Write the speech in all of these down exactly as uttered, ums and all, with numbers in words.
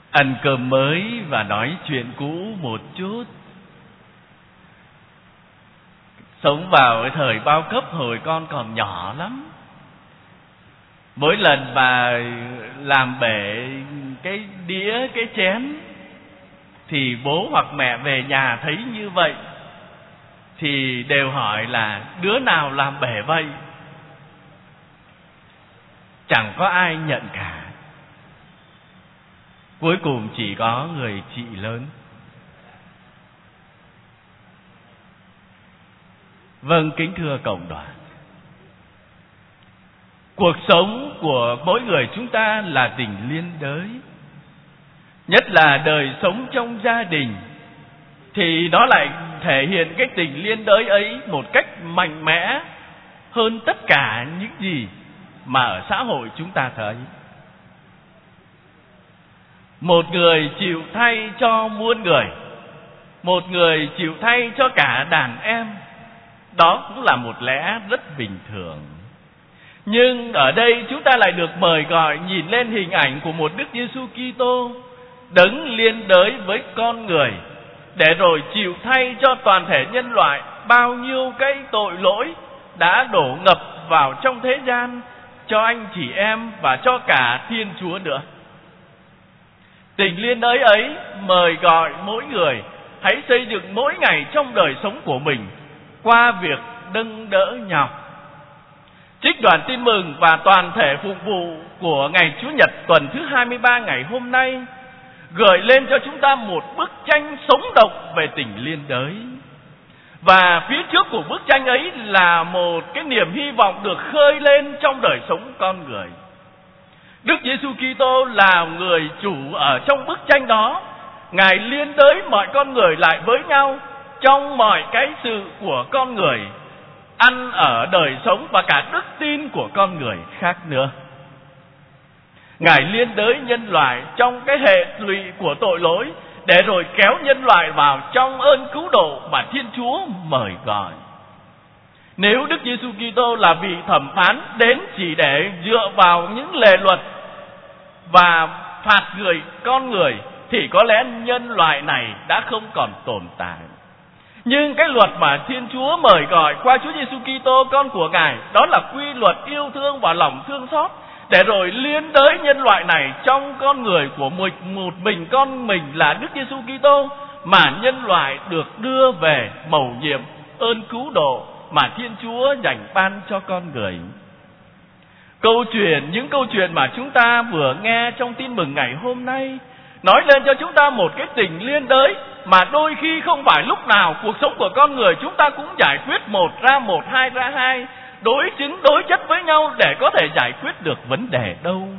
ăn cơm mới và nói chuyện cũ một chút. Sống vào cái thời bao cấp hồi con còn nhỏ lắm. Mỗi lần mà làm bể cái đĩa, cái chén thì bố hoặc mẹ về nhà thấy như vậy thì đều hỏi là đứa nào làm bể vậy? Chẳng có ai nhận cả. Cuối cùng chỉ có người chị lớn. Vâng, kính thưa cộng đoàn, cuộc sống của mỗi người chúng ta là tình liên đới. Nhất là đời sống trong gia đình thì nó lại thể hiện cái tình liên đới ấy một cách mạnh mẽ hơn tất cả những gì mà ở xã hội chúng ta thấy. Một người chịu thay cho muôn người, một người chịu thay cho cả đàn em, đó cũng là một lẽ rất bình thường. Nhưng ở đây chúng ta lại được mời gọi nhìn lên hình ảnh của một Đức Giêsu Kitô đấng liên đới với con người, để rồi chịu thay cho toàn thể nhân loại bao nhiêu cái tội lỗi đã đổ ngập vào trong thế gian, cho anh chị em và cho cả Thiên Chúa nữa. Tình liên đới ấy mời gọi mỗi người hãy xây dựng mỗi ngày trong đời sống của mình qua việc nâng đỡ nhau. Trích đoạn tin mừng và toàn thể phục vụ của ngày Chủ nhật tuần thứ hai mươi ba ngày hôm nay gợi lên cho chúng ta một bức tranh sống động về tình liên đới. Và phía trước của bức tranh ấy là một cái niềm hy vọng được khơi lên trong đời sống con người. Đức Giêsu Kitô là người chủ ở trong bức tranh đó. Ngài liên đới mọi con người lại với nhau trong mọi cái sự của con người, ăn ở đời sống và cả đức tin của con người khác nữa. Ngài liên đới nhân loại trong cái hệ lụy của tội lỗi, để rồi kéo nhân loại vào trong ơn cứu độ mà Thiên Chúa mời gọi. Nếu Đức Giêsu Kitô là vị thẩm phán đến chỉ để dựa vào những lề luật và phạt người con người, thì có lẽ nhân loại này đã không còn tồn tại. Nhưng cái luật mà Thiên Chúa mời gọi qua Chúa Giêsu Kitô con của Ngài, đó là quy luật yêu thương và lòng thương xót, để rồi liên đới nhân loại này trong con người của một, một mình con mình là Đức Giêsu Kitô, mà nhân loại được đưa về mầu nhiệm ơn cứu độ mà Thiên Chúa dành ban cho con người. Câu chuyện, những câu chuyện mà chúng ta vừa nghe trong tin mừng ngày hôm nay nói lên cho chúng ta một cái tình liên đới mà đôi khi không phải lúc nào cuộc sống của con người chúng ta cũng giải quyết một ra một, hai ra hai, đối chứng đối chất với nhau để có thể giải quyết được vấn đề đâu.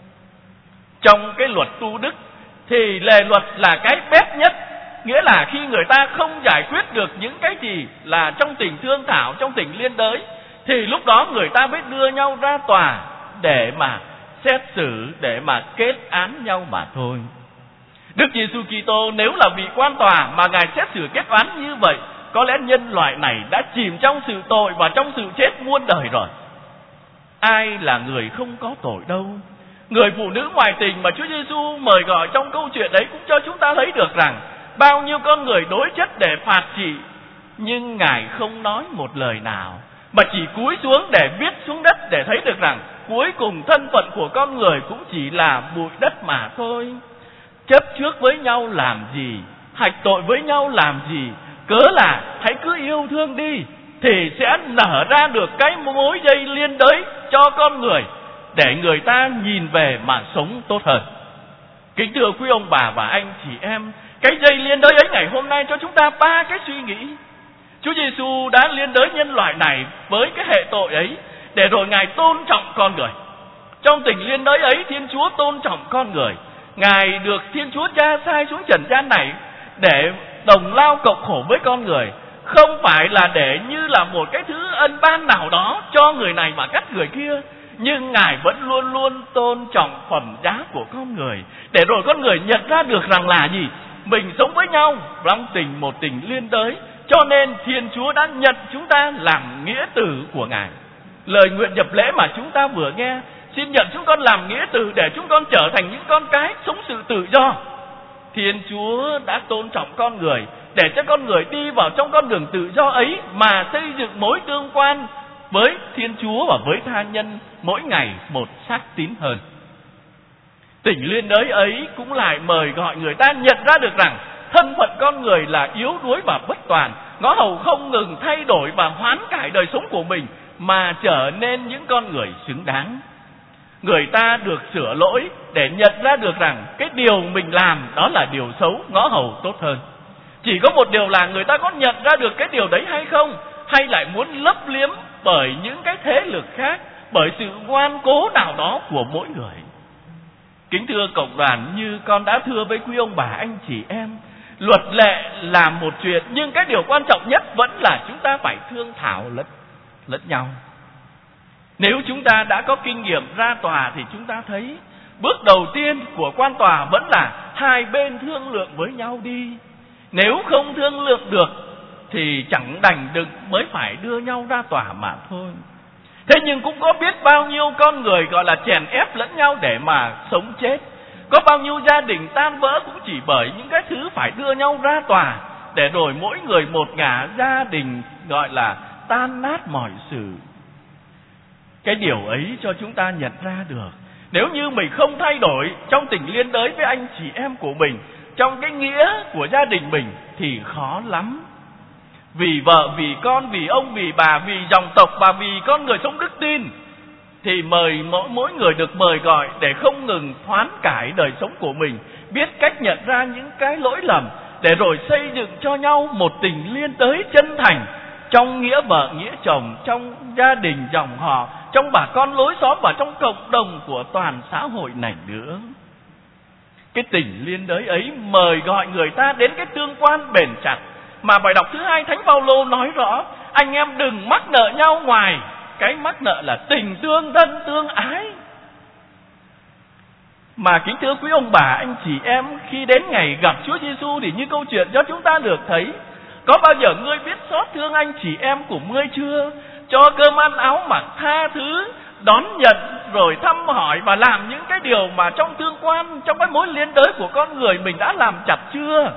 Trong cái luật tu đức thì lề luật là cái bét nhất, nghĩa là khi người ta không giải quyết được những cái gì là trong tình thương thảo, trong tình liên đới, thì lúc đó người ta mới đưa nhau ra tòa để mà xét xử, để mà kết án nhau mà thôi. Đức Giêsu Kitô nếu là vị quan tòa mà Ngài xét xử kết án như vậy, có lẽ nhân loại này đã chìm trong sự tội và trong sự chết muôn đời rồi. Ai là người không có tội đâu? Người phụ nữ ngoại tình mà Chúa Giêsu mời gọi trong câu chuyện đấy cũng cho chúng ta thấy được rằng bao nhiêu con người đối chất để phạt trị, nhưng Ngài không nói một lời nào, mà chỉ cúi xuống để viết xuống đất, để thấy được rằng cuối cùng thân phận của con người cũng chỉ là bụi đất mà thôi. Chấp trước với nhau làm gì, hạch tội với nhau làm gì, cớ là hãy cứ yêu thương đi, thì sẽ nở ra được cái mối dây liên đới cho con người, để người ta nhìn về mà sống tốt hơn. Kính thưa quý ông bà và anh chị em, cái dây liên đới ấy ngày hôm nay cho chúng ta ba cái suy nghĩ. Chúa Giêsu đã liên đới nhân loại này với cái hệ tội ấy, để rồi Ngài tôn trọng con người. Trong tình liên đới ấy, Thiên Chúa tôn trọng con người. Ngài được Thiên Chúa Cha sai xuống trần gian này để đồng lao cộng khổ với con người, không phải là để như là một cái thứ ân ban nào đó cho người này mà cắt người kia, nhưng Ngài vẫn luôn luôn tôn trọng phẩm giá của con người, để rồi con người nhận ra được rằng là gì? Mình sống với nhau trong tình một tình liên đới, cho nên Thiên Chúa đã nhận chúng ta làm nghĩa tử của Ngài. Lời nguyện nhập lễ mà chúng ta vừa nghe Xin nhận chúng con làm nghĩa tử để chúng con trở thành những con cái sống sự tự do. Thiên Chúa đã tôn trọng con người để cho con người đi vào trong con đường tự do ấy mà xây dựng mối tương quan với Thiên Chúa và với tha nhân mỗi ngày một xác tín hơn. Tình liên đới ấy cũng lại mời gọi người ta nhận ra được rằng thân phận con người là yếu đuối và bất toàn, ngõ hầu không ngừng thay đổi và hoán cải đời sống của mình mà trở nên những con người xứng đáng. Người ta được sửa lỗi để nhận ra được rằng cái điều mình làm đó là điều xấu, ngõ hầu tốt hơn. Chỉ có một điều là người ta có nhận ra được cái điều đấy hay không, hay lại muốn lấp liếm bởi những cái thế lực khác, bởi sự ngoan cố nào đó của mỗi người. Kính thưa cộng đoàn, như con đã thưa với quý ông bà anh chị em, luật lệ là một chuyện, nhưng cái điều quan trọng nhất vẫn là chúng ta phải thương thảo lẫn lẫn nhau. Nếu chúng ta đã có kinh nghiệm ra tòa thì chúng ta thấy bước đầu tiên của quan tòa vẫn là hai bên thương lượng với nhau đi. Nếu không thương lượng được thì chẳng đành đừng mới phải đưa nhau ra tòa mà thôi. Thế nhưng cũng có biết bao nhiêu con người gọi là chèn ép lẫn nhau để mà sống chết. Có bao nhiêu gia đình tan vỡ cũng chỉ bởi những cái thứ phải đưa nhau ra tòa, để rồi mỗi người một ngả, gia đình gọi là tan nát mọi sự. Cái điều ấy cho chúng ta nhận ra được, nếu như mình không thay đổi trong tình liên đới với anh chị em của mình, trong cái nghĩa của gia đình mình thì khó lắm. Vì vợ, vì con, vì ông, vì bà, vì dòng tộc và vì con người sống đức tin thì mời mỗi, mỗi người được mời gọi để không ngừng hoán cải đời sống của mình, biết cách nhận ra những cái lỗi lầm, để rồi xây dựng cho nhau một tình liên đới chân thành trong nghĩa vợ, nghĩa chồng, trong gia đình, dòng họ, trong bà con lối xóm và trong cộng đồng của toàn xã hội này nữa. Cái tình liên đới ấy mời gọi người ta đến cái tương quan bền chặt mà bài đọc thứ hai Thánh Phaolô nói rõ: anh em đừng mắc nợ nhau ngoài cái mắc nợ là tình tương thân tương ái. Mà kính thưa quý ông bà anh chị em, khi đến ngày gặp Chúa Giêsu thì như câu chuyện cho chúng ta được thấy, có bao giờ ngươi biết xót thương anh chị em của ngươi chưa? Cho cơm ăn áo mặc, tha thứ, đón nhận, rồi thăm hỏi và làm những cái điều mà trong tương quan, trong cái mối liên đới của con người mình đã làm chặt chưa?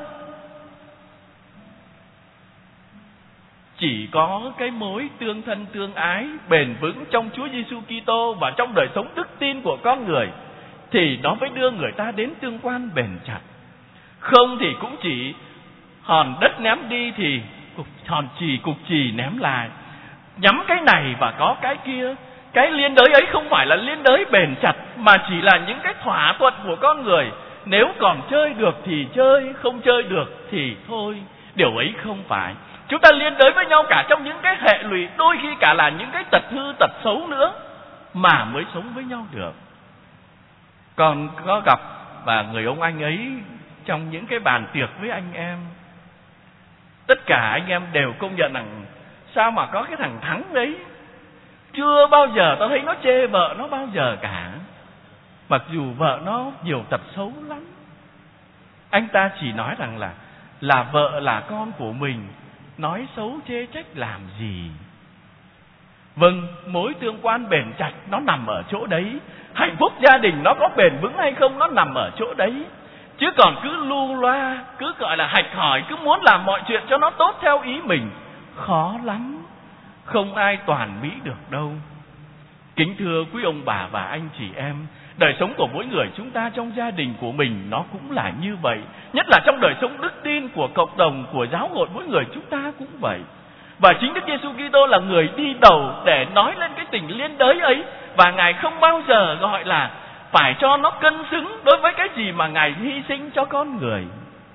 Chỉ có cái mối tương thân tương ái bền vững trong Chúa Giêsu Kitô và trong đời sống đức tin của con người thì nó mới đưa người ta đến tương quan bền chặt. Không thì cũng chỉ hòn đất ném đi thì hòn chì cục chì ném lại, nhắm cái này và có cái kia. Cái liên đới ấy không phải là liên đới bền chặt, mà chỉ là những cái thỏa thuận của con người. Nếu còn chơi được thì chơi, không chơi được thì thôi. Điều ấy không phải. Chúng ta liên đới với nhau cả trong những cái hệ lụy, đôi khi cả là những cái tật hư, tật xấu nữa, mà mới sống với nhau được. Còn có gặp và người ông anh ấy trong những cái bàn tiệc với anh em, tất cả anh em đều công nhận rằng sao mà có cái thằng Thắng đấy, chưa bao giờ tao thấy nó chê vợ nó bao giờ cả, mặc dù vợ nó nhiều tật xấu lắm. Anh ta chỉ nói rằng là là vợ là con của mình, nói xấu chê trách làm gì. Vâng, mối tương quan bền chặt nó nằm ở chỗ đấy. Hạnh phúc gia đình nó có bền vững hay không nó nằm ở chỗ đấy. Chứ còn cứ lu loa, cứ gọi là hạch hỏi, cứ muốn làm mọi chuyện cho nó tốt theo ý mình, khó lắm. Không ai toàn mỹ được đâu. Kính thưa quý ông bà và anh chị em, đời sống của mỗi người chúng ta trong gia đình của mình nó cũng là như vậy. Nhất là trong đời sống đức tin của cộng đồng, của giáo hội, mỗi người chúng ta cũng vậy. Và chính Đức Giêsu Kitô là người đi đầu để nói lên cái tình liên đới ấy. Và Ngài không bao giờ gọi là phải cho nó cân xứng đối với cái gì mà Ngài hy sinh cho con người.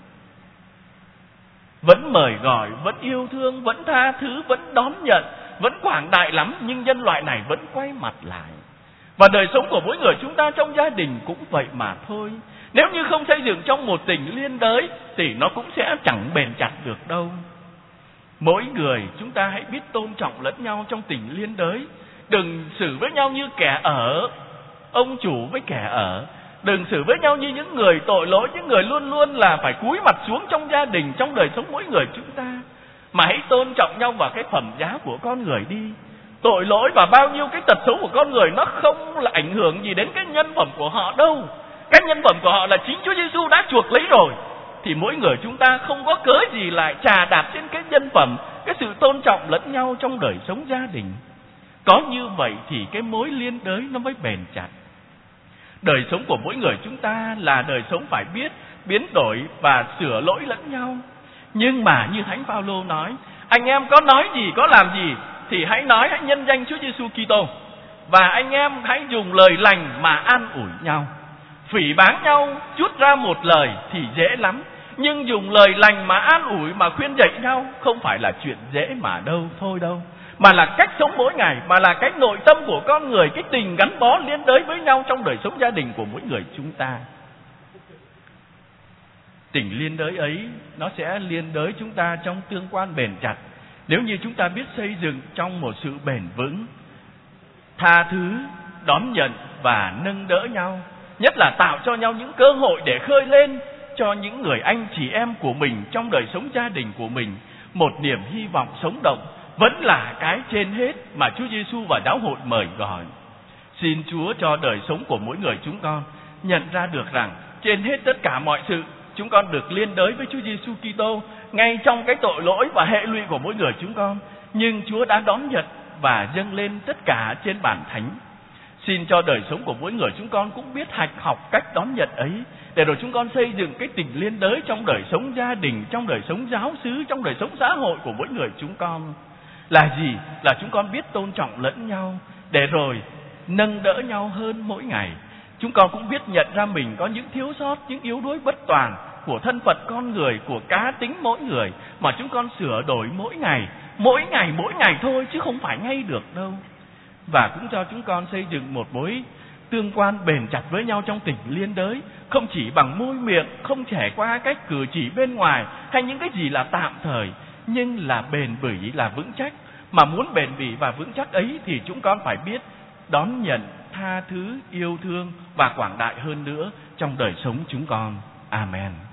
Vẫn mời gọi, vẫn yêu thương, vẫn tha thứ, vẫn đón nhận, vẫn quảng đại lắm, nhưng nhân loại này vẫn quay mặt lại. Và đời sống của mỗi người chúng ta trong gia đình cũng vậy mà thôi. Nếu như không xây dựng trong một tình liên đới thì nó cũng sẽ chẳng bền chặt được đâu. Mỗi người chúng ta hãy biết tôn trọng lẫn nhau trong tình liên đới. Đừng xử với nhau như kẻ ở, ông chủ với kẻ ở. Đừng xử với nhau như những người tội lỗi, những người luôn luôn là phải cúi mặt xuống trong gia đình, trong đời sống mỗi người chúng ta. Mà hãy tôn trọng nhau vào cái phẩm giá của con người đi. tội lỗi và bao nhiêu cái tật xấu của con người nó không là ảnh hưởng gì đến cái nhân phẩm của họ đâu. Cái nhân phẩm của họ là chính Chúa Giêsu đã chuộc lấy rồi. Thì mỗi người chúng ta không có cớ gì lại chà đạp trên cái nhân phẩm, cái sự tôn trọng lẫn nhau trong đời sống gia đình. Có như vậy thì cái mối liên đới nó mới bền chặt. Đời sống của mỗi người chúng ta là đời sống phải biết biến đổi và sửa lỗi lẫn nhau. Nhưng mà như Thánh Phaolô nói, anh em có nói gì, có làm gì thì hãy nói, hãy nhân danh Chúa Giêsu Kitô, và anh em hãy dùng lời lành mà an ủi nhau. Phỉ báng nhau chút ra một lời thì dễ lắm, nhưng dùng lời lành mà an ủi, mà khuyên dạy nhau không phải là chuyện dễ mà đâu thôi đâu, mà là cách sống mỗi ngày, mà là cái nội tâm của con người, cái tình gắn bó liên đới với nhau trong đời sống gia đình của mỗi người chúng ta. Tình liên đới ấy nó sẽ liên đới chúng ta trong tương quan bền chặt nếu như chúng ta biết xây dựng trong một sự bền vững, tha thứ, đón nhận và nâng đỡ nhau, nhất là tạo cho nhau những cơ hội để khơi lên cho những người anh chị em của mình trong đời sống gia đình của mình một niềm hy vọng sống động, vẫn là cái trên hết mà Chúa Giêsu và giáo hội mời gọi. Xin Chúa cho đời sống của mỗi người chúng con nhận ra được rằng trên hết tất cả mọi sự, chúng con được liên đới với Chúa Giêsu Kitô ngay trong cái tội lỗi và hệ lụy của mỗi người chúng con, nhưng Chúa đã đón nhận và dâng lên tất cả trên bản thánh. Xin cho đời sống của mỗi người chúng con cũng biết hạch học cách đón nhận ấy, để rồi chúng con xây dựng cái tình liên đới trong đời sống gia đình, trong đời sống giáo xứ, trong đời sống xã hội của mỗi người chúng con. Là gì? Là chúng con biết tôn trọng lẫn nhau, để rồi nâng đỡ nhau hơn mỗi ngày. Chúng con cũng biết nhận ra mình có những thiếu sót, những yếu đuối bất toàn của thân phận con người, của cá tính mỗi người, mà chúng con sửa đổi mỗi ngày, mỗi ngày, mỗi ngày thôi, chứ không phải ngay được đâu. Và cũng cho chúng con xây dựng một mối tương quan bền chặt với nhau trong tình liên đới, không chỉ bằng môi miệng, không trải qua cách cử chỉ bên ngoài hay những cái gì là tạm thời, nhưng là bền bỉ, là vững chắc. Mà muốn bền bỉ và vững chắc ấy thì chúng con phải biết đón nhận, tha thứ, yêu thương và quảng đại hơn nữa trong đời sống chúng con. Amen.